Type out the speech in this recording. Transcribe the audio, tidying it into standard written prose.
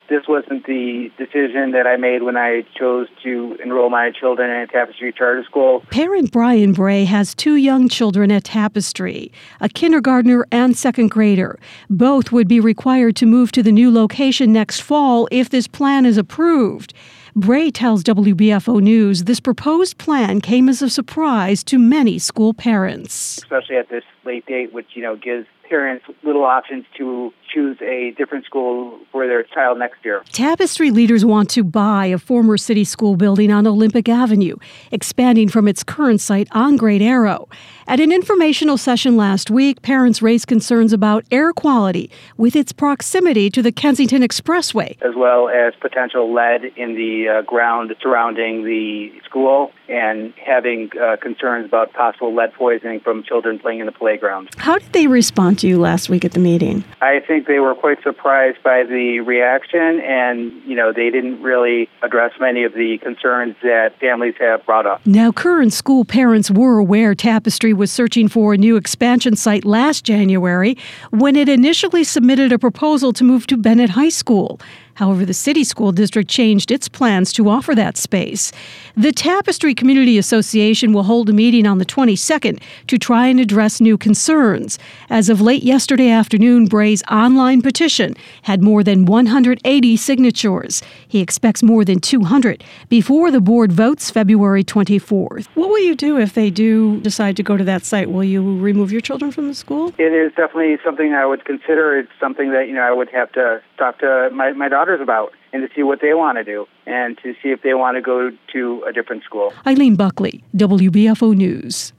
This wasn't the decision that I made when I chose to enroll my children in a Tapestry charter school. Parent Brian Bray has 2 young children at Tapestry, a kindergartner and second grader. Both would be required to move to the new location next fall if this plan is approved. Bray tells WBFO News this proposed plan came as a surprise to many school parents. Especially at this late date, which, gives parents little options to choose a different school for their child next year. Tapestry leaders want to buy a former city school building on Olympic Avenue, expanding from its current site on Great Arrow. At an informational session last week, parents raised concerns about air quality with its proximity to the Kensington Expressway, as well as potential lead in the ground surrounding the school and having concerns about possible lead poisoning from children playing in the playground. How did they respond to you last week at the meeting? I think they were quite surprised by the reaction, and, they didn't really address many of the concerns that families have brought up. Now, current school parents were aware Tapestry was searching for a new expansion site last January when it initially submitted a proposal to move to Bennett High School. However, the city school district changed its plans to offer that space. The Tapestry Community Association will hold a meeting on the 22nd to try and address new concerns. As of late yesterday afternoon, Bray's online petition had more than 180 signatures. He expects more than 200 before the board votes February 24th. What will you do if they do decide to go to that site? Will you remove your children from the school? It is definitely something I would consider. It's something that, I would have to talk to my daughters about and to see what they want to do and to see if they want to go to a different school. Eileen Buckley, WBFO News.